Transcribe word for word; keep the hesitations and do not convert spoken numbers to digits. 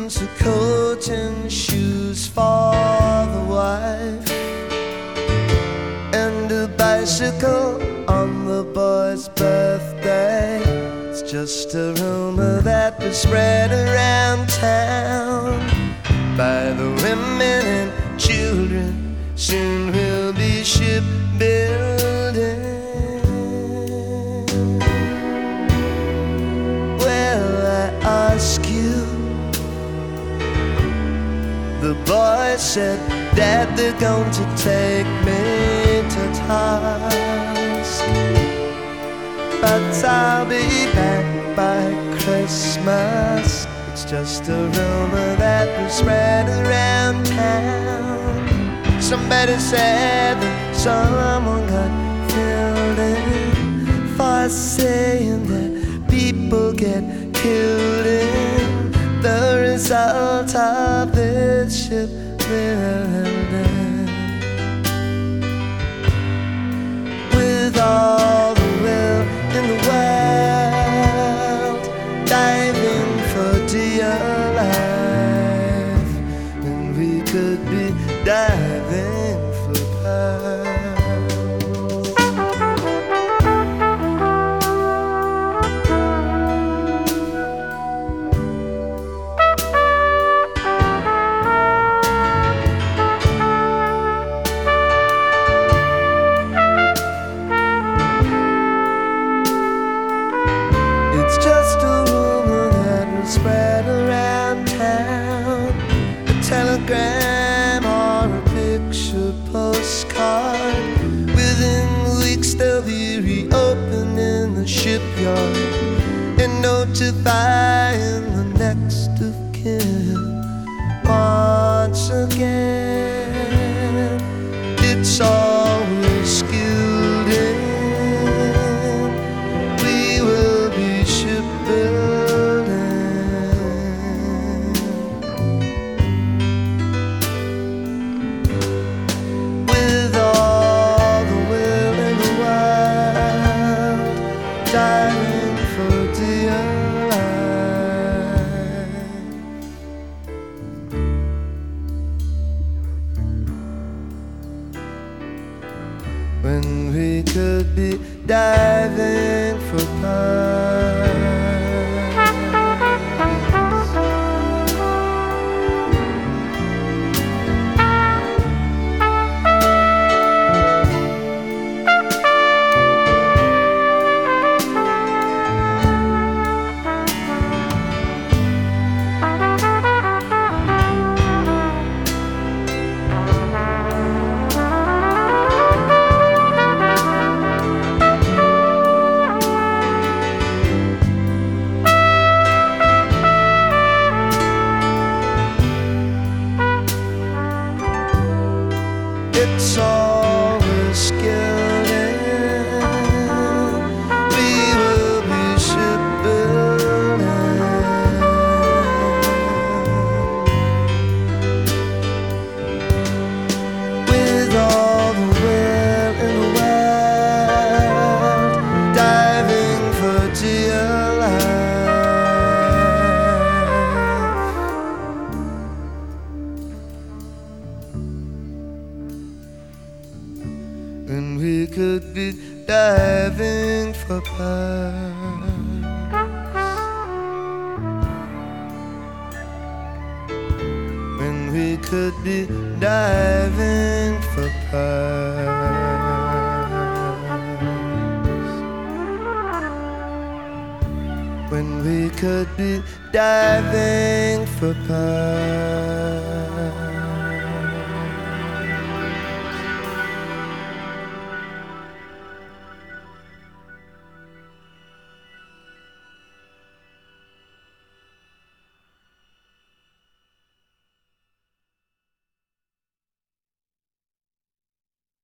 presents a coat and shoes for the wife, and a bicycle on the boy's birthday. It's just a rumor that was spread around town by the women and children. Soon we'll be shipbuilding. Ask you, the boy said, Dad, they're going to take me to task, but I'll be back by Christmas. It's just a rumor that was spread around town. Somebody said that someone got killed in for saying that people get killed in the result of this ship building. With all the will in the world, diving for dear life, and we could be diving for pearls. Spread around town, a telegram or a picture postcard. Within weeks they'll be reopening the shipyard and notifying the next of kin. Once again, it's always skilled in. We will be shipbuilding. Diving for dear life, when we could be diving for pearls. It's always skilled in. We will be shipbuilding. With all the will in the world, diving for dear life. And we could be diving for pearls. When we could be diving for pearls. When we could be diving for pearls.